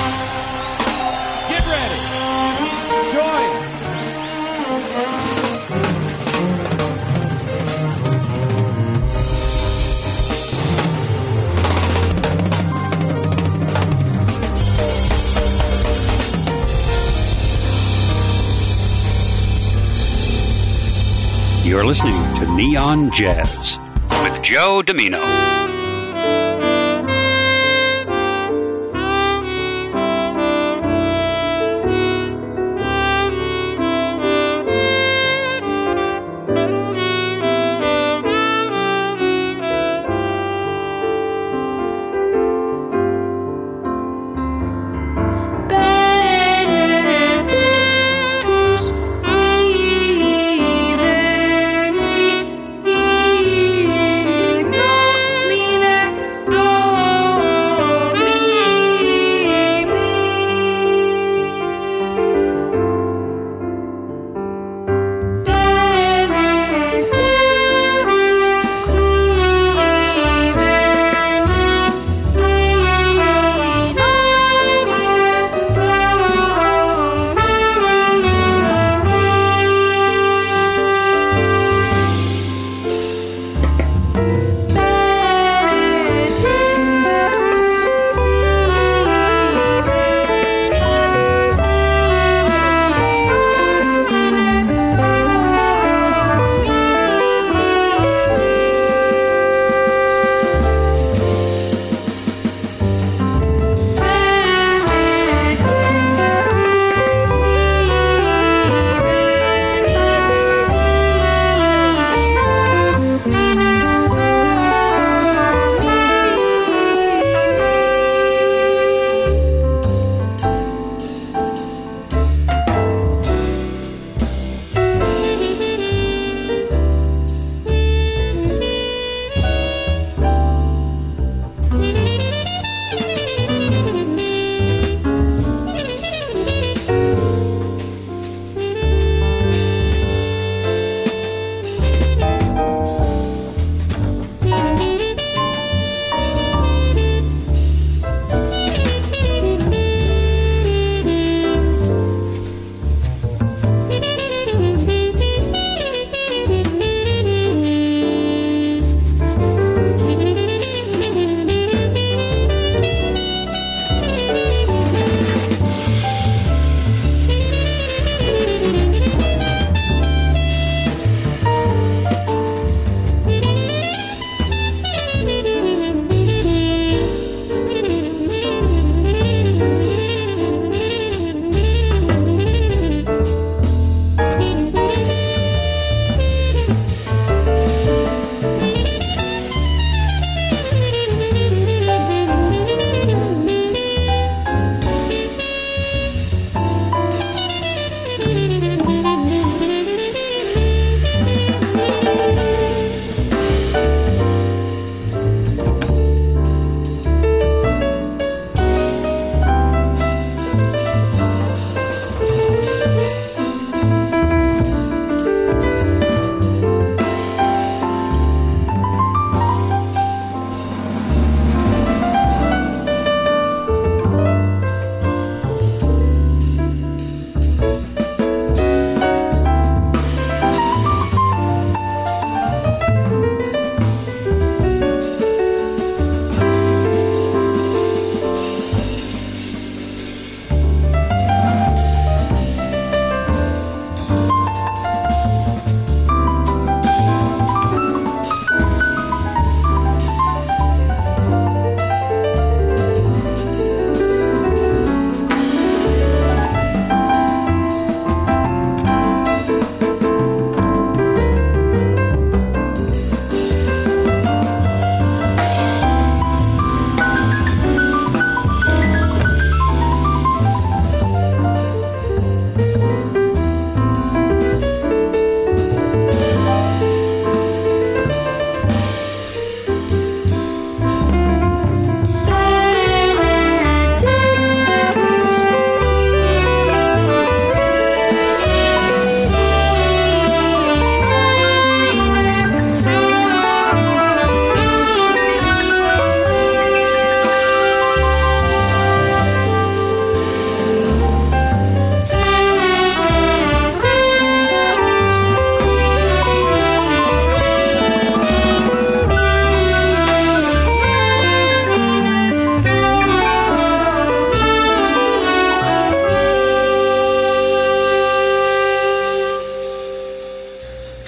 Get ready. Join. You're listening to Neon Jazz with Joe Domino. Me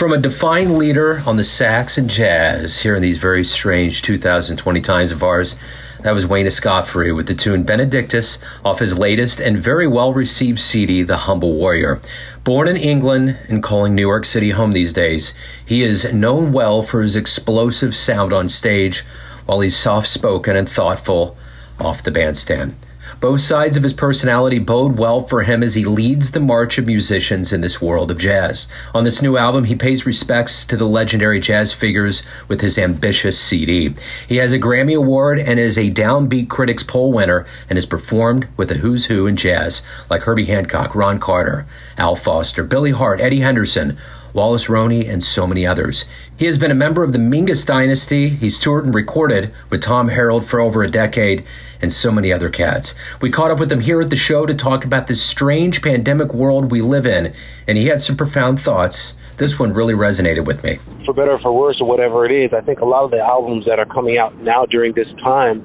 From a defined leader on the sax and jazz here in these very strange 2020 times of ours, that was Wayne Escoffery with the tune Benedictus off his latest and very well-received CD, The Humble Warrior. Born in England and calling New York City home these days, he is known well for his explosive sound on stage, while he's soft-spoken and thoughtful off the bandstand. Both sides of his personality bode well for him as he leads the march of musicians in this world of jazz. On this new album, he pays respects to the legendary jazz figures with his ambitious CD. He has a Grammy Award and is a Downbeat Critics Poll winner and has performed with a who's who in jazz like Herbie Hancock, Ron Carter, Al Foster, Billy Hart, Eddie Henderson, Wallace Roney, and so many others. He has been a member of the Mingus Dynasty. He's toured and recorded with Tom Harold for over a decade and so many other cats. We caught up with him here at the show to talk about this strange pandemic world we live in, and he had some profound thoughts. This one really resonated with me. For better or for worse or whatever it is, I think a lot of the albums that are coming out now during this time,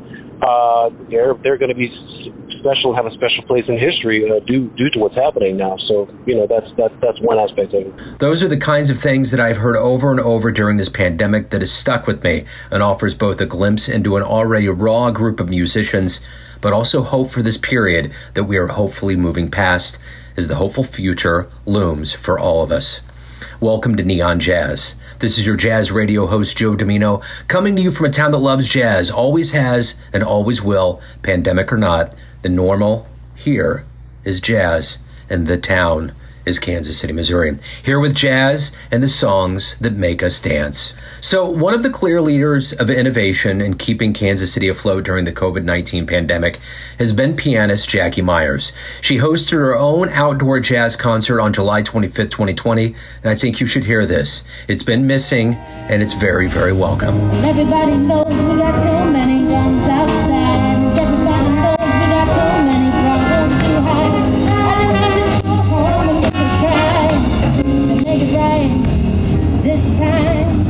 they're going to be special, have a special place in history due to what's happening now. So, that's one aspect of it. Those are the kinds of things that I've heard over and over during this pandemic that has stuck with me and offers both a glimpse into an already raw group of musicians, but also hope for this period that we are hopefully moving past as the hopeful future looms for all of us. Welcome to Neon Jazz. This is your jazz radio host, Joe Domino, coming to you from a town that loves jazz, always has and always will, pandemic or not. The normal here is jazz, and the town is Kansas City, Missouri. Here with jazz and the songs that make us dance. So one of the clear leaders of innovation in keeping Kansas City afloat during the COVID-19 pandemic has been pianist Jackie Myers. She hosted her own outdoor jazz concert on July 25th, 2020, and I think you should hear this. It's been missing, and it's very, very welcome. Everybody knows we got too many guns outside. Everybody knows we got too many problems to hide. I just wish you'd go home and make a try and make it right this time.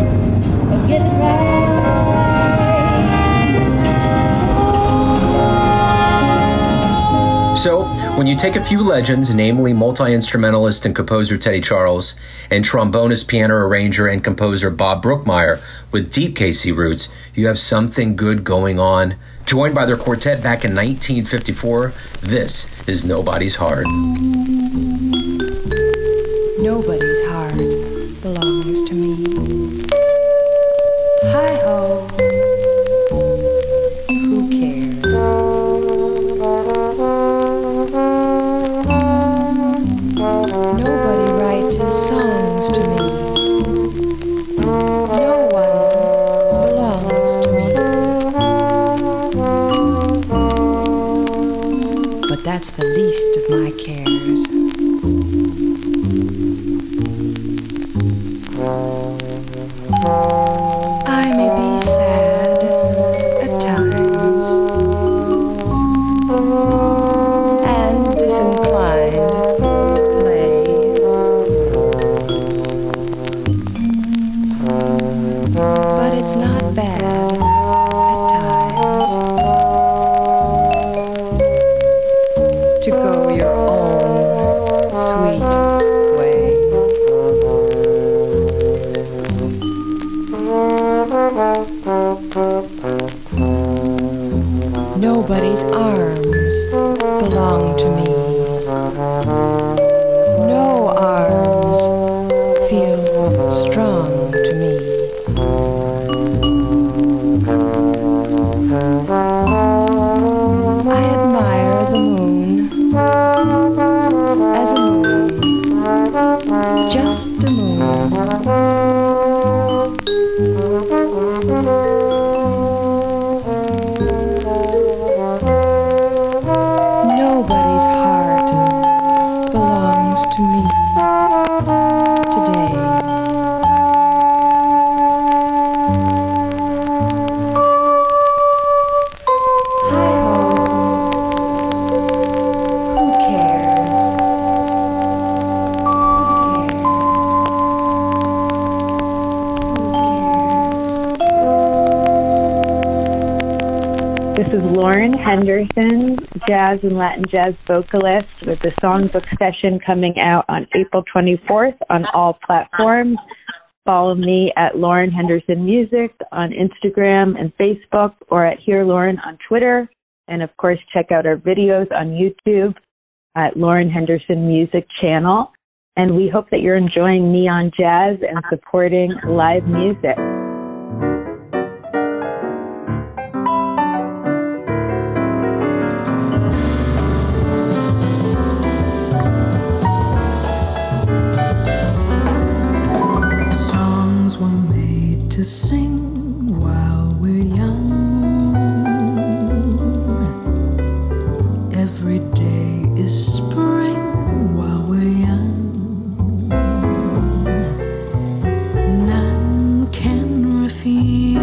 Get it right. So, when you take a few legends, namely multi-instrumentalist and composer Teddy Charles, and trombonist, piano arranger, and composer Bob Brookmeyer with deep KC roots, you have something good going on. Joined by their quartet back in 1954, this is Nobody's Heart. Nobody's heart belongs to me. Hi-ho, who cares? Nobody writes his songs to me. No one belongs to me. But that's the least of my cares. I may be sad at times and disinclined to play, but it's not bad at times to go your own sweet way. Nobody's arms belong to me. No arms feel strong to me. I admire the moon as a moon, just a moon. Nobody's heart belongs to me today. Hi-ho, who cares? Who cares? This is Lauren Lauren Henderson, jazz and Latin jazz vocalist with the Songbook Session coming out on April 24th on all platforms. Follow me at Lauren Henderson Music on Instagram and Facebook, or at Hear Lauren on Twitter. And of course, check out our videos on YouTube at Lauren Henderson Music channel. And we hope that you're enjoying Neon Jazz and supporting live music. Songs were made to sing while we're young. Every day is spring while we're young. None can refuse.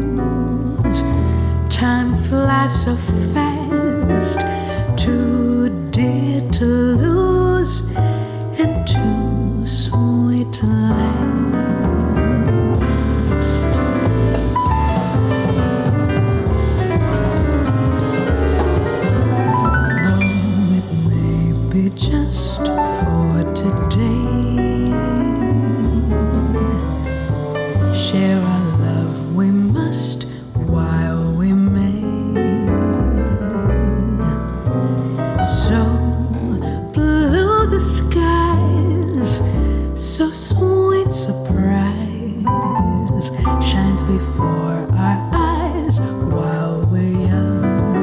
Time flies so fast, too dear to lose and too sweet to last. Just for today, share our love we must while we may. So blue the skies, so sweet surprise shines before our eyes while we're young.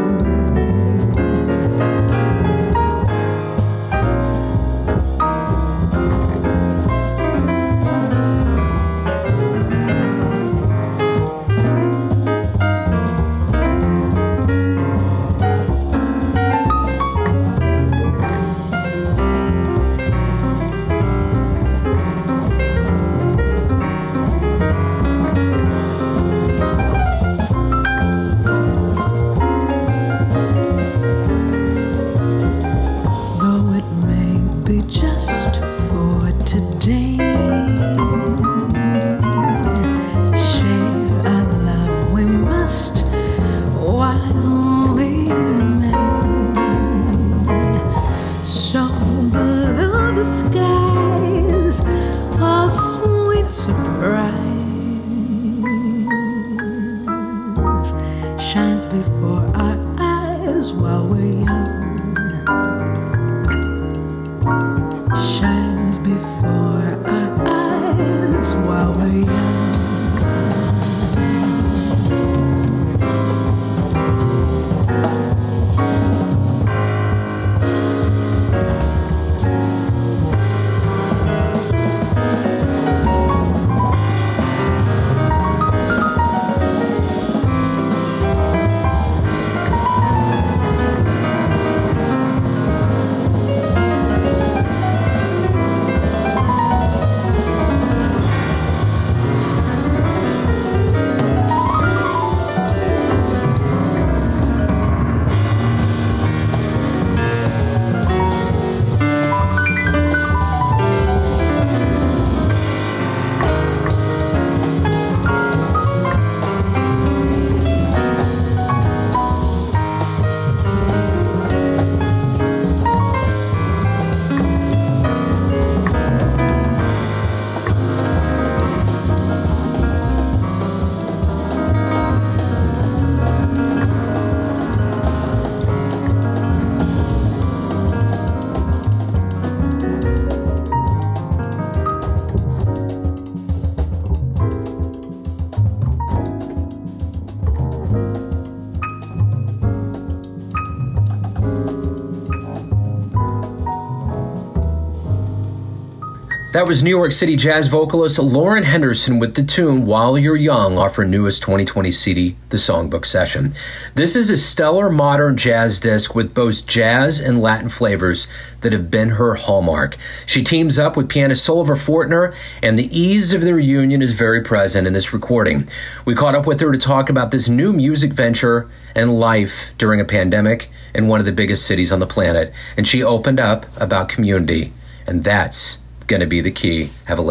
That was New York City jazz vocalist Lauren Henderson with the tune While You're Young off her newest 2020 CD, The Songbook Session. This is a stellar modern jazz disc with both jazz and Latin flavors that have been her hallmark. She teams up with pianist Soliver Fortner, and the ease of their union is very present in this recording. We caught up with her to talk about this new music venture and life during a pandemic in one of the biggest cities on the planet, and she opened up about community, and that's going to be the key. Have a listen.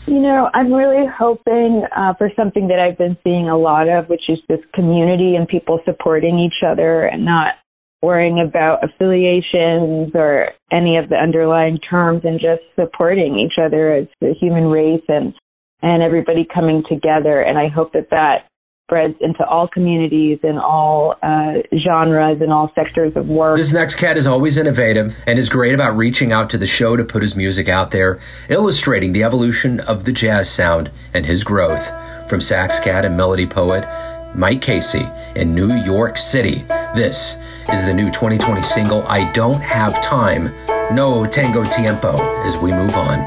You know, I'm really hoping for something that I've been seeing a lot of, which is this community and people supporting each other and not worrying about affiliations or any of the underlying terms, and just supporting each other as the human race and everybody coming together. And I hope that spreads into all communities and all genres and all sectors of work. This next cat is always innovative and is great about reaching out to the show to put his music out there, illustrating the evolution of the jazz sound and his growth. From sax cat and melody poet Mike Casey in New York City, this is the new 2020 single, I Don't Have Time, No Tango Tiempo, as we move on.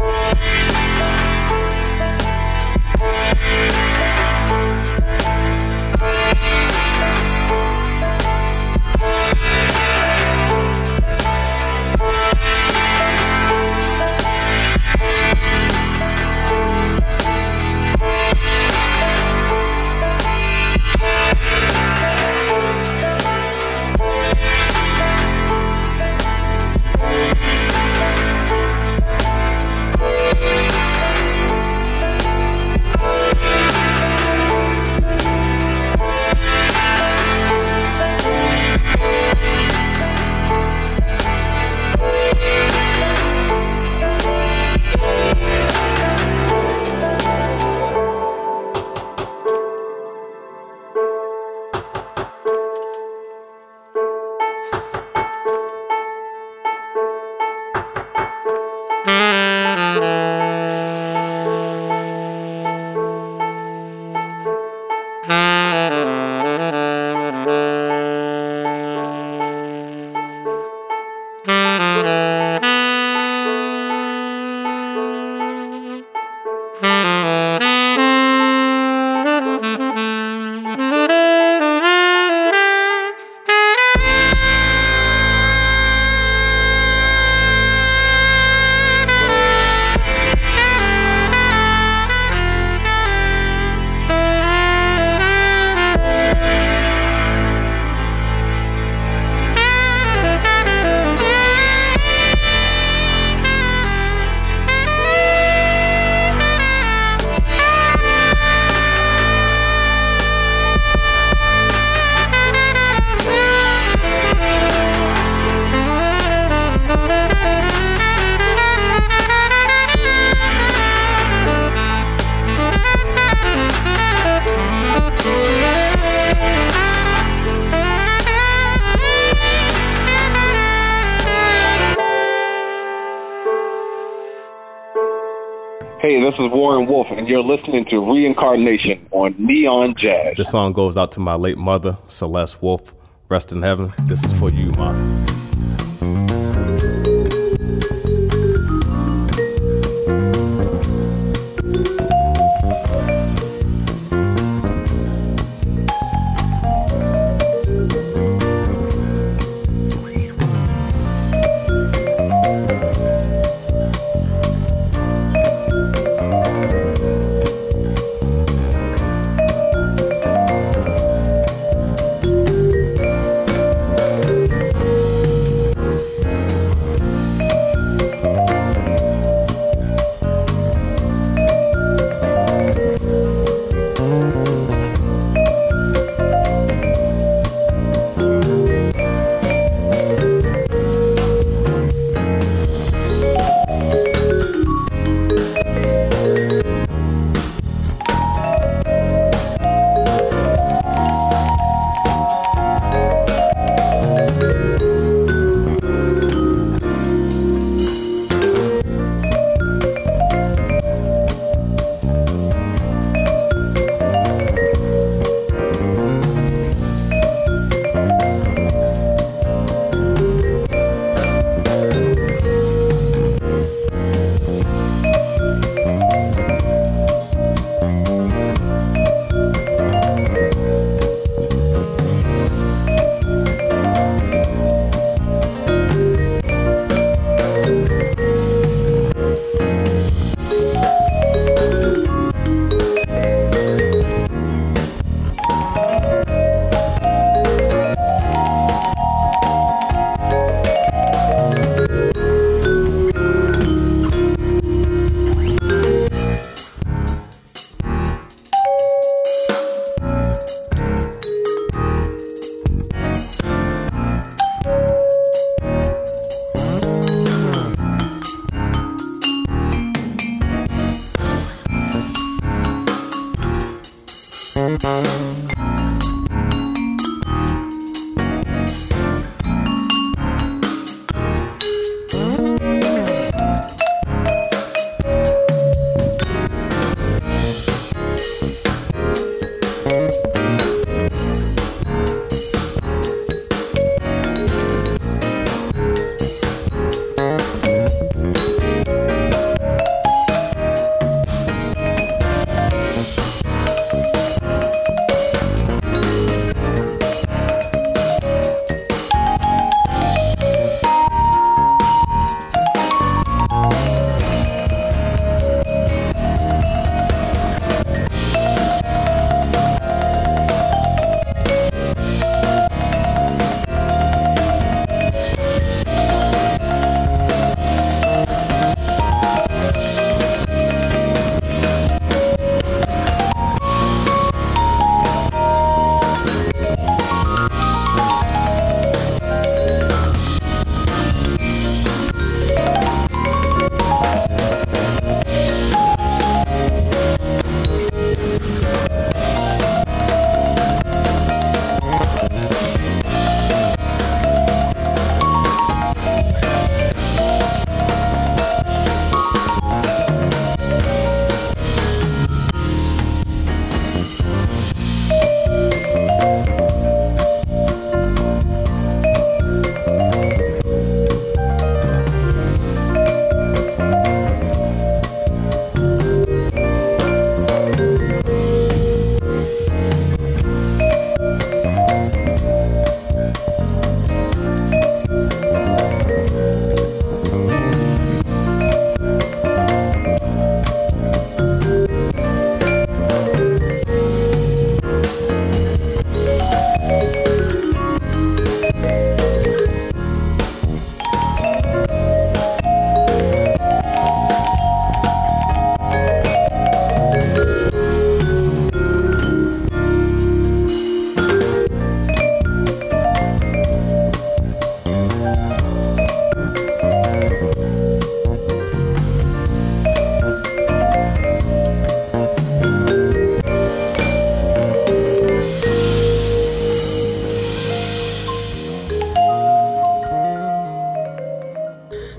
Hey, this is Warren Wolf, and you're listening to Reincarnation on Neon Jazz. This song goes out to my late mother, Celeste Wolf. Rest in heaven. This is for you, Ma.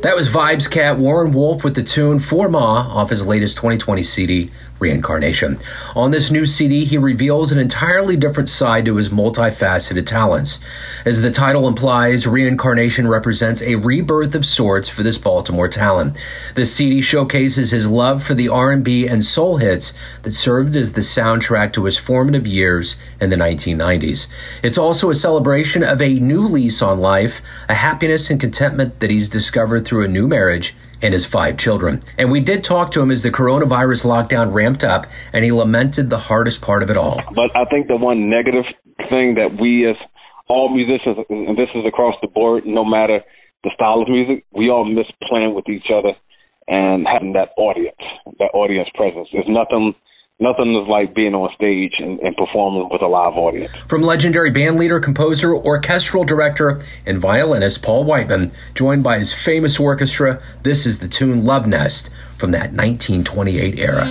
That was Vibes cat Warren Wolf with the tune For Ma off his latest 2020 CD, Reincarnation. On this new CD, he reveals an entirely different side to his multifaceted talents. As the title implies, Reincarnation represents a rebirth of sorts for this Baltimore talent. The CD showcases his love for the R&B and soul hits that served as the soundtrack to his formative years in the 1990s. It's also a celebration of a new lease on life, a happiness and contentment that he's discovered through a new marriage and his 5 children. And we did talk to him as the coronavirus lockdown ramped up, and he lamented the hardest part of it all. But I think the one negative thing that we as all musicians, and this is across the board, no matter the style of music, we all miss playing with each other and having that audience presence. There's nothing is like being on stage and performing with a live audience. From legendary bandleader, composer, orchestral director, and violinist Paul Whiteman, joined by his famous orchestra, this is the tune Love Nest from that 1928 era.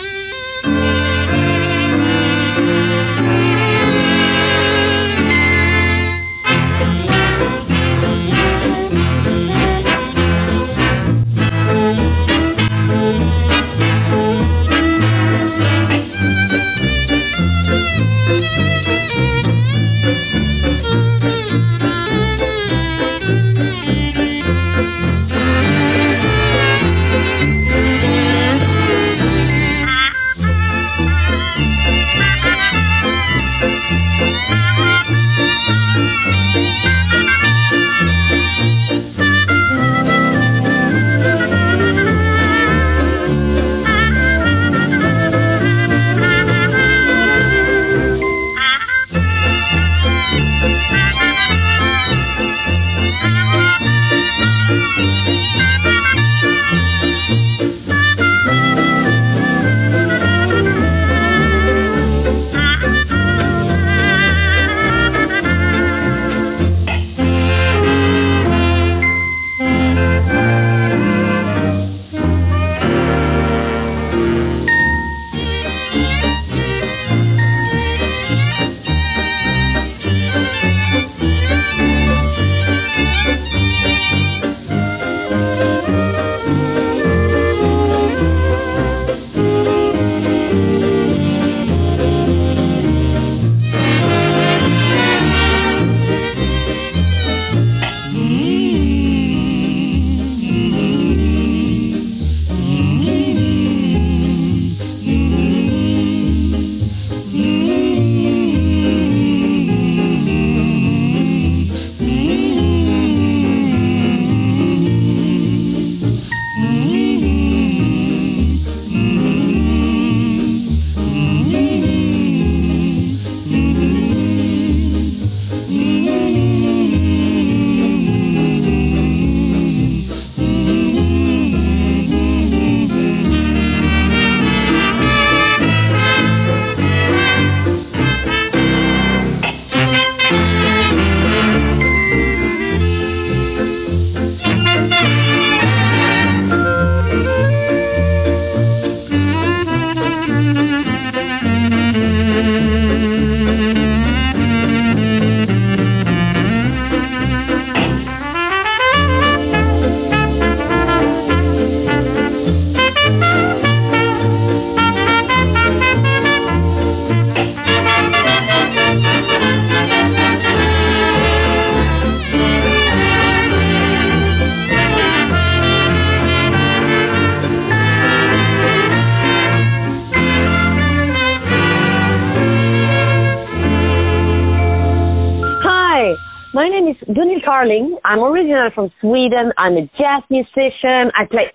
I'm originally from Sweden. I'm a jazz musician. I play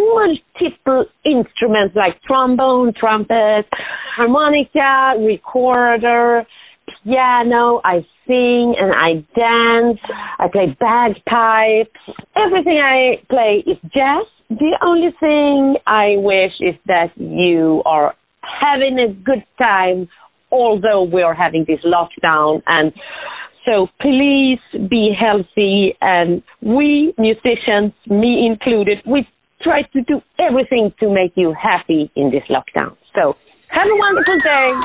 multiple instruments like trombone, trumpet, harmonica, recorder, piano. I sing and I dance. I play bagpipes. Everything I play is jazz. The only thing I wish is that you are having a good time, although we are having this lockdown. And so please be healthy, and we musicians, me included, we try to do everything to make you happy in this lockdown. So have a wonderful day.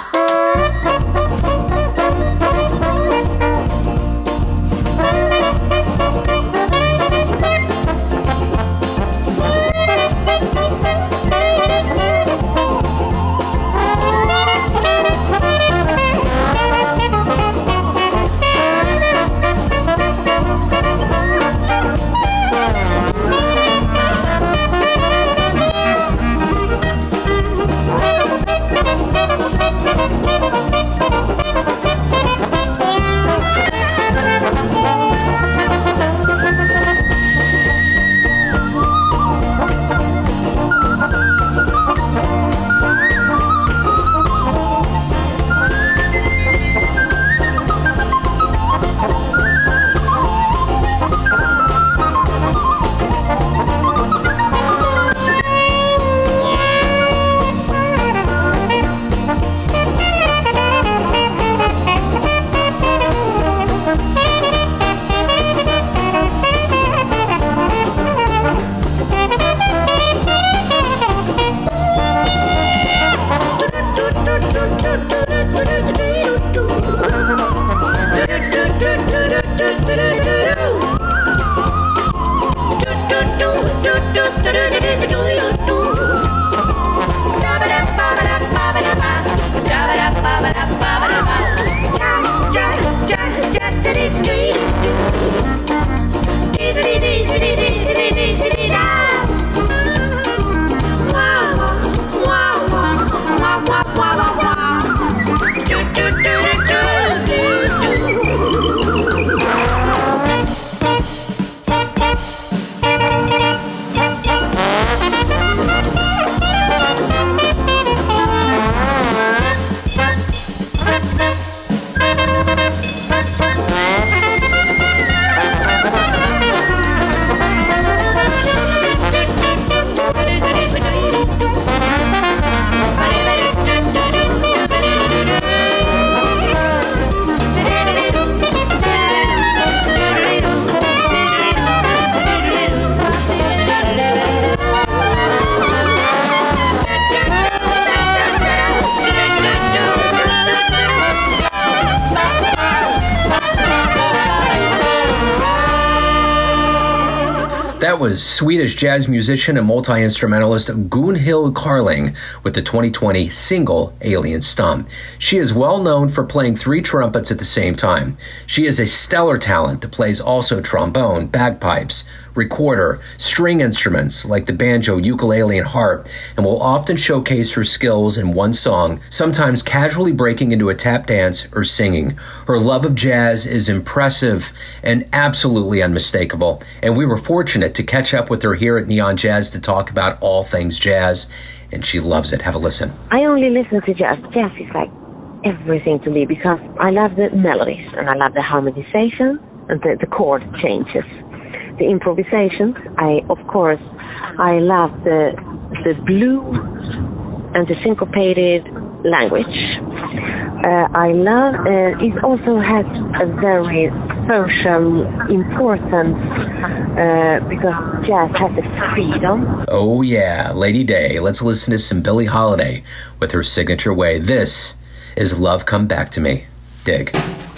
That was Swedish jazz musician and multi-instrumentalist Gunhild Carling with the 2020 single Alien Stump. She is well known for playing 3 trumpets at the same time. She is a stellar talent that plays also trombone, bagpipes, recorder, string instruments like the banjo, ukulele, and harp, and will often showcase her skills in one song, sometimes casually breaking into a tap dance or singing. Her love of jazz is impressive and absolutely unmistakable, and we were fortunate to catch up with her here at Neon Jazz to talk about all things jazz, and she loves it. Have a listen. I only listen to jazz. Jazz is like everything to me because I love the melodies and I love the harmonization and the chord changes. The improvisations, I love the blue and the syncopated language. I love it also has a very social importance because jazz has a freedom. Oh yeah, Lady Day. Let's listen to some Billie Holiday with her signature way. This is Love Come Back to Me. Dig.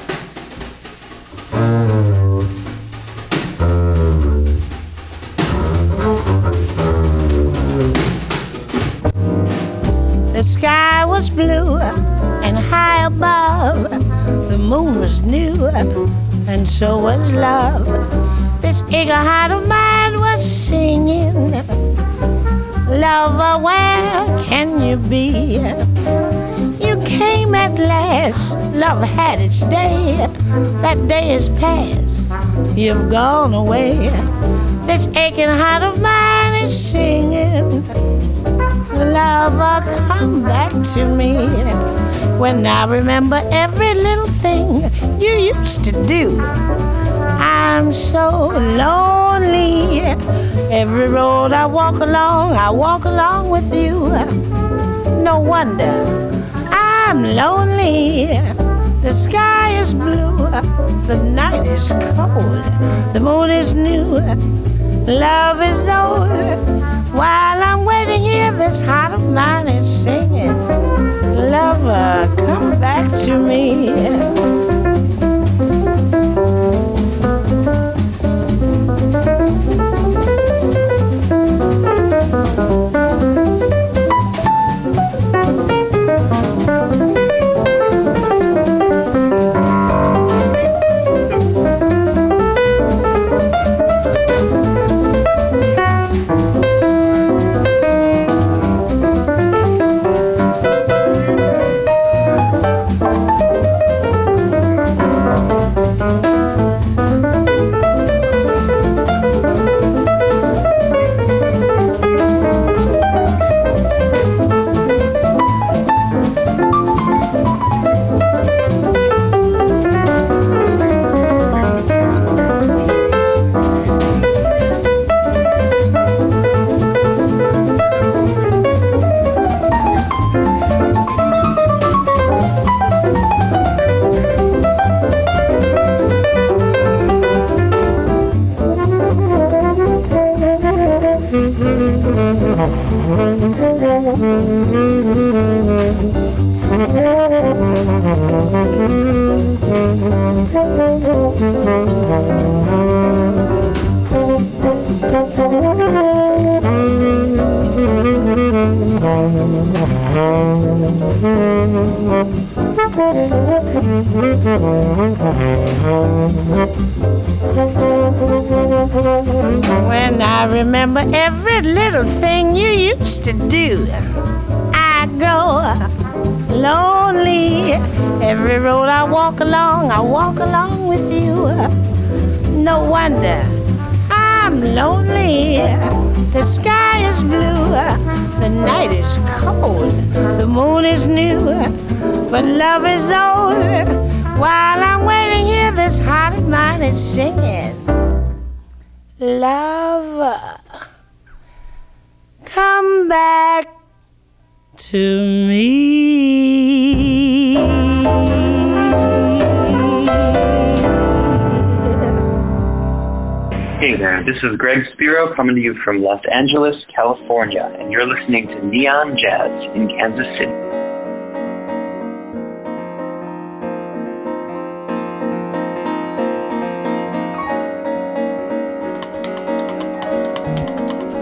The sky was blue and high above. The moon was new and so was love. This eager heart of mine was singing, lover, where can you be? You came at last, love had its day. That day is past, you've gone away. This aching heart of mine is singing, lover, come back to me. When I remember every little thing you used to do, I'm so lonely. Every road I walk along with you. No wonder I'm lonely. The sky is blue, the night is cold, the moon is new, love is old. While I'm waiting here, this heart of mine is singing, lover, come back to me. When I remember every little thing you used to do, I grow lonely. Every road I walk along with you. No wonder I'm lonely. The sky is blue, the night is cold, the moon is new, but love is old. While I'm waiting here, this heart of mine is singing, lover, come back to me. Hey there, this is Greg Spiro coming to you from Los Angeles, California, and you're listening to Neon Jazz in Kansas City.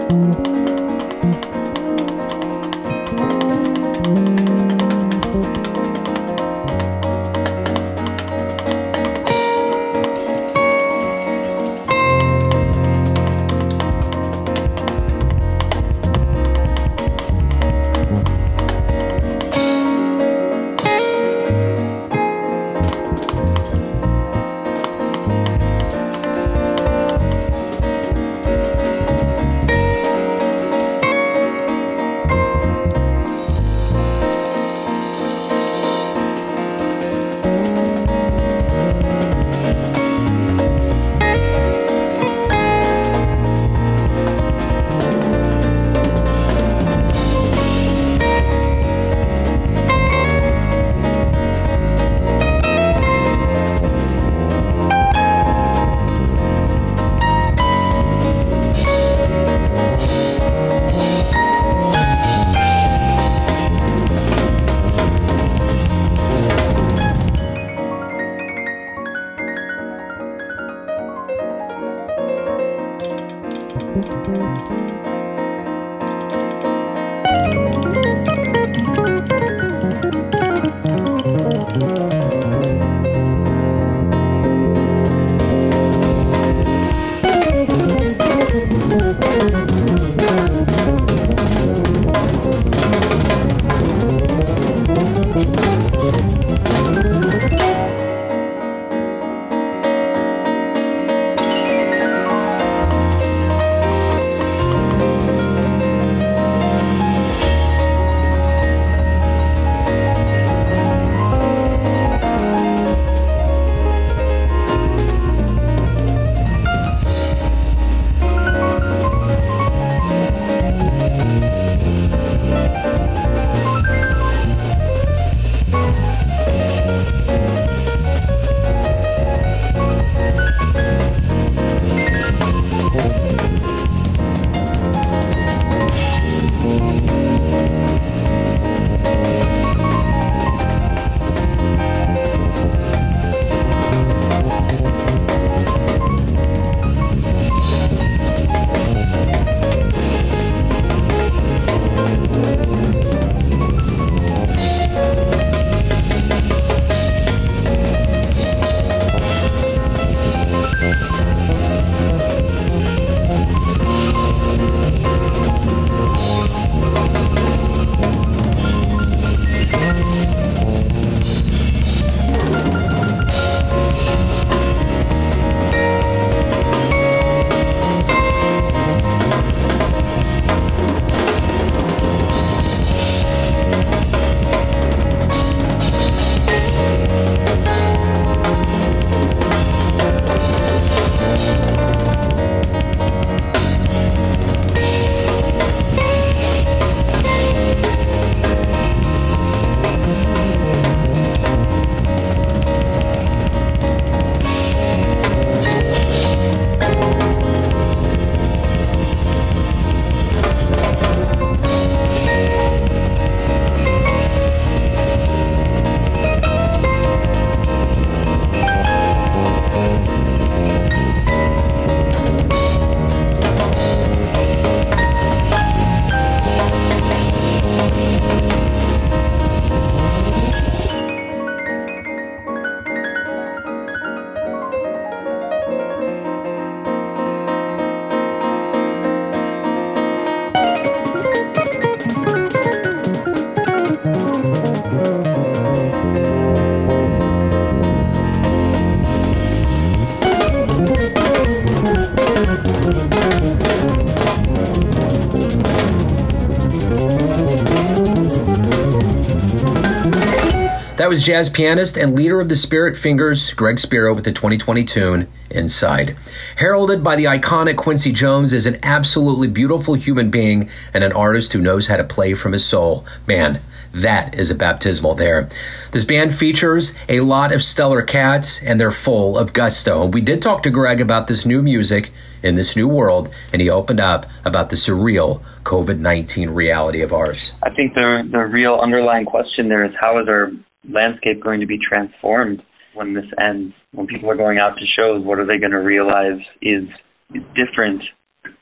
That was jazz pianist and leader of the Spirit Fingers, Greg Spero, with the 2020 tune, Inside. Heralded by the iconic Quincy Jones as an absolutely beautiful human being and an artist who knows how to play from his soul. Man, that is a baptismal there. This band features a lot of stellar cats, and they're full of gusto. We did talk to Greg about this new music in this new world, and he opened up about the surreal COVID-19 reality of ours. I think the real underlying question there is, how is our landscape going to be transformed when this ends? When people are going out to shows, what are they going to realize is different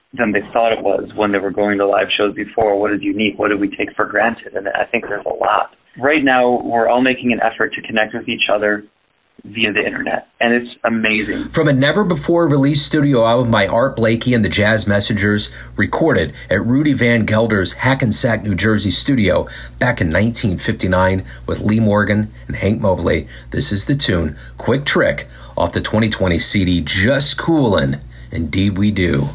than they thought it was when they were going to live shows before. What is unique? What do we take for granted? And I think there's a lot. Right now, we're all making an effort to connect with each other via the internet, and it's amazing. From a never-before-released studio album by Art Blakey and the Jazz Messengers, recorded at Rudy Van Gelder's Hackensack, New Jersey studio back in 1959 with Lee Morgan and Hank Mobley, this is the tune Quick Trick off the 2020 CD Just Coolin'. Indeed we do.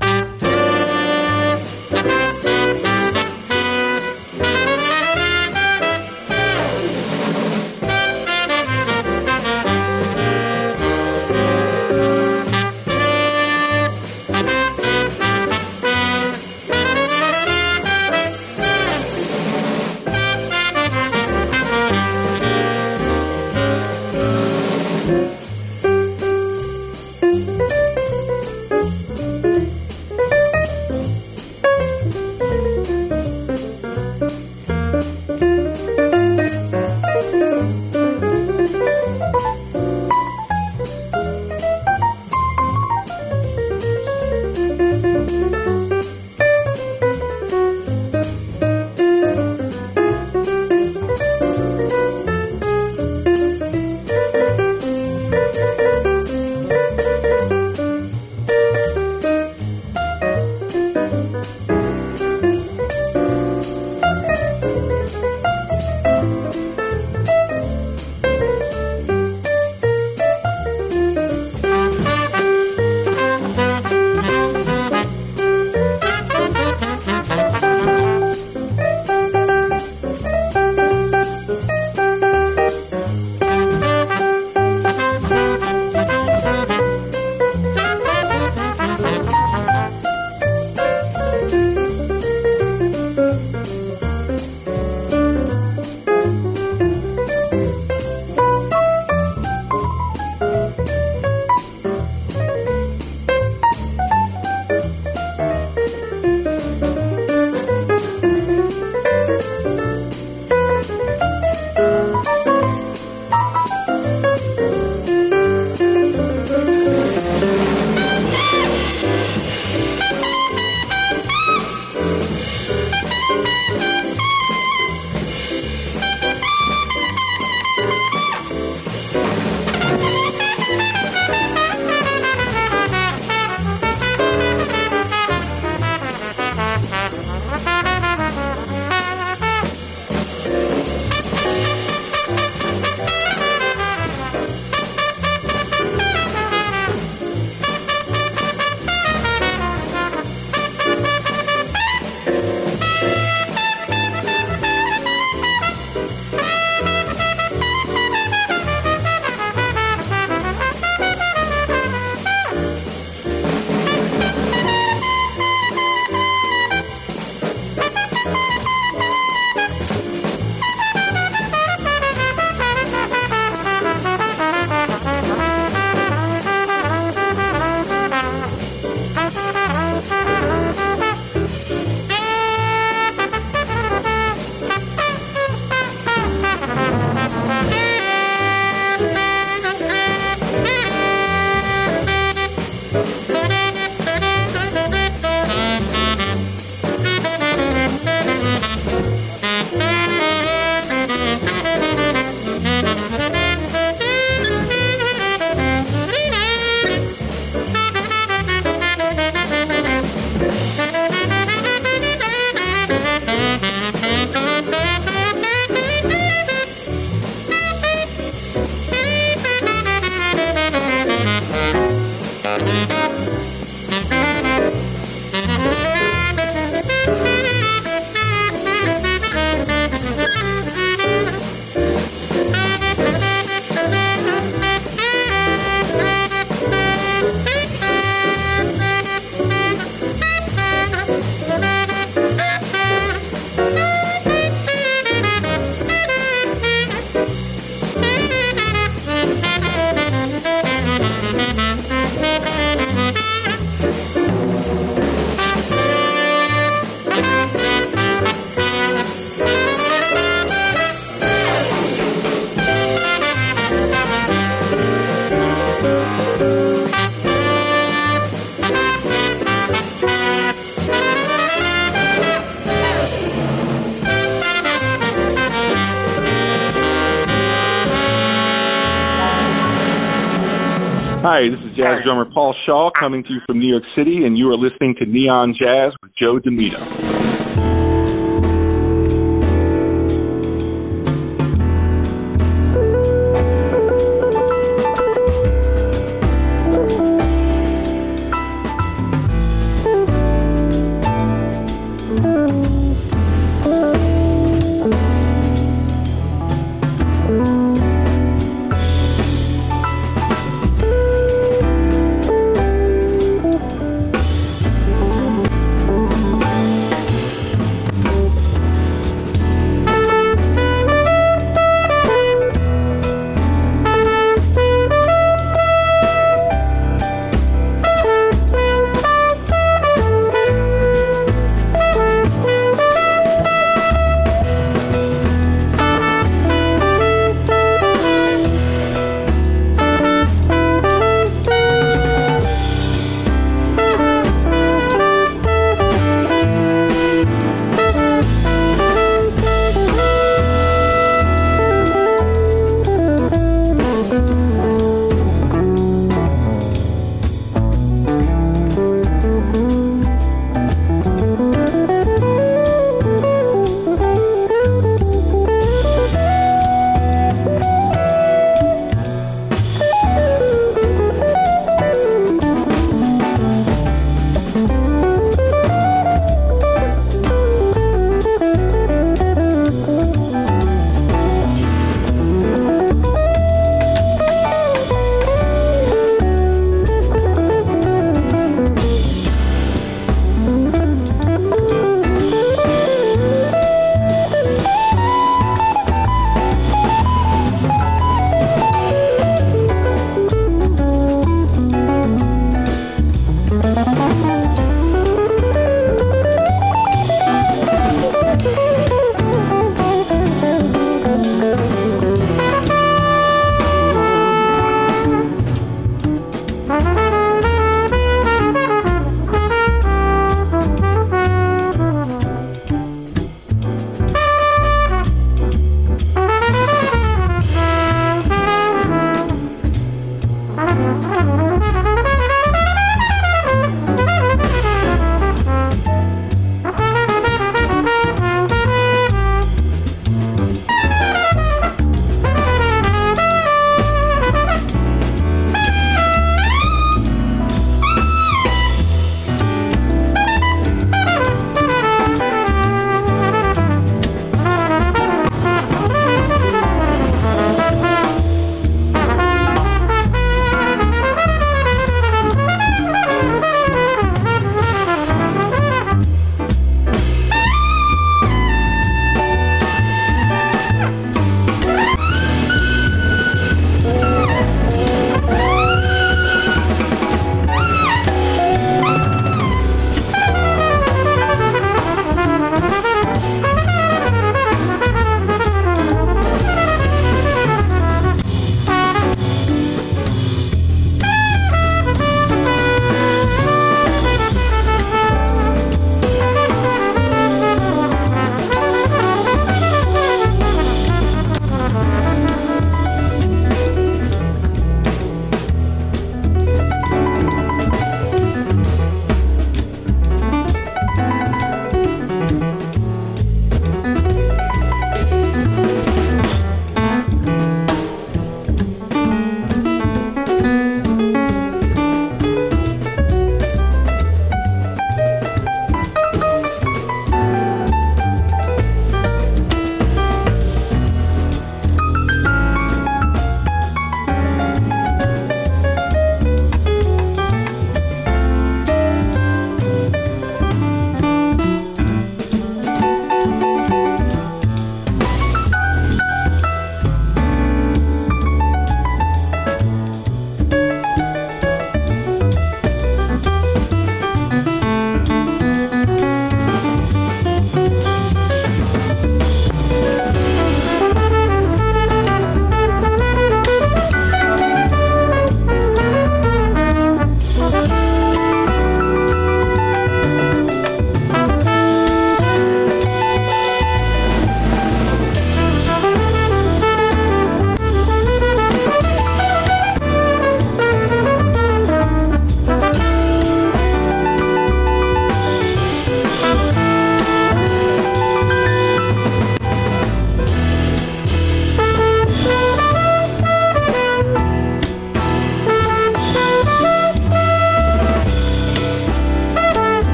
Hi, this is jazz drummer Paul Shaw coming to you from New York City, and you are listening to Neon Jazz with Joe D'Amito.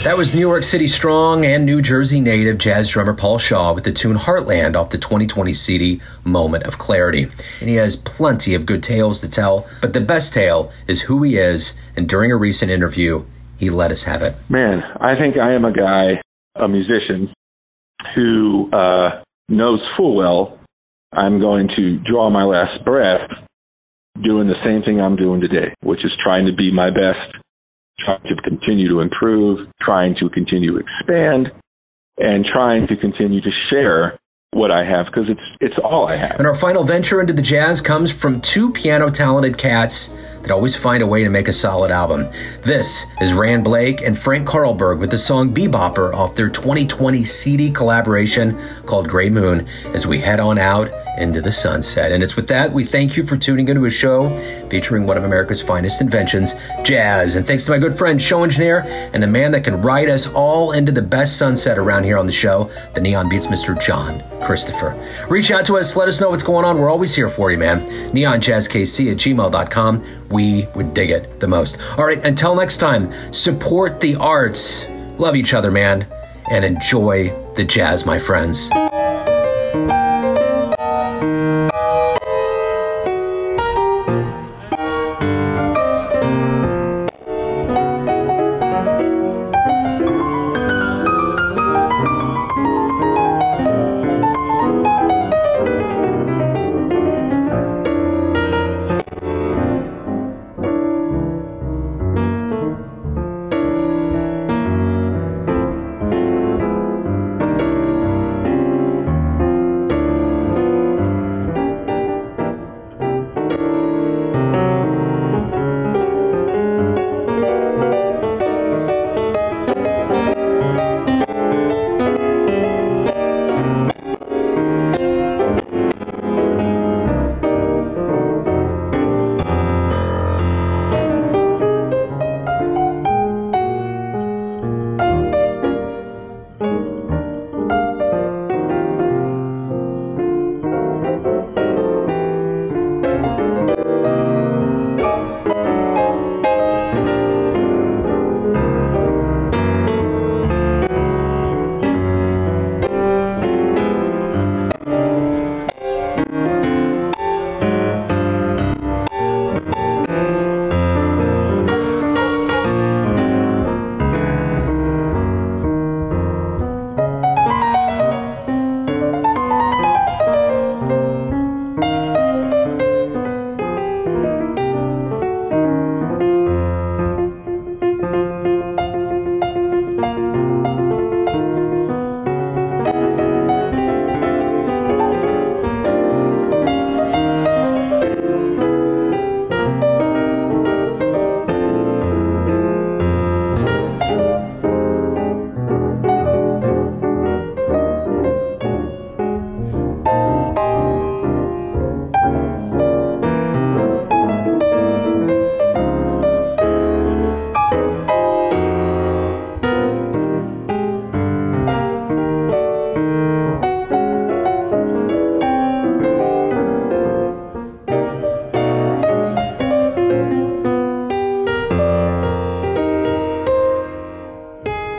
That was New York City strong and New Jersey native jazz drummer Paul Shaw with the tune Heartland off the 2020 CD Moment of Clarity. And he has plenty of good tales to tell, but the best tale is who he is, and during a recent interview, he let us have it. Man, I think I am a guy, a musician, who knows full well I'm going to draw my last breath doing the same thing I'm doing today, which is trying to be my best, trying to continue to improve, trying to continue to expand, and trying to continue to share what I have, because it's all I have. And our final venture into the jazz comes from two piano-talented cats that always find a way to make a solid album. This is Rand Blake and Frank Carlberg with the song Bebopper off their 2020 CD collaboration called Gray Moon, as we head on out into the sunset. And it's with that we thank you for tuning into a show featuring one of America's finest inventions, jazz. And thanks to my good friend, show engineer, and the man that can ride us all into the best sunset around here on the show, the Neon Beats Mr. John Christopher. Reach out to us, let us know what's going on. We're always here for you, man. neonjazzkc@gmail.com. We would dig it the most. All right, until next time, support the arts, love each other, man, and enjoy the jazz, my friends.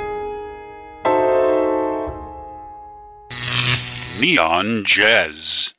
Neon Jazz.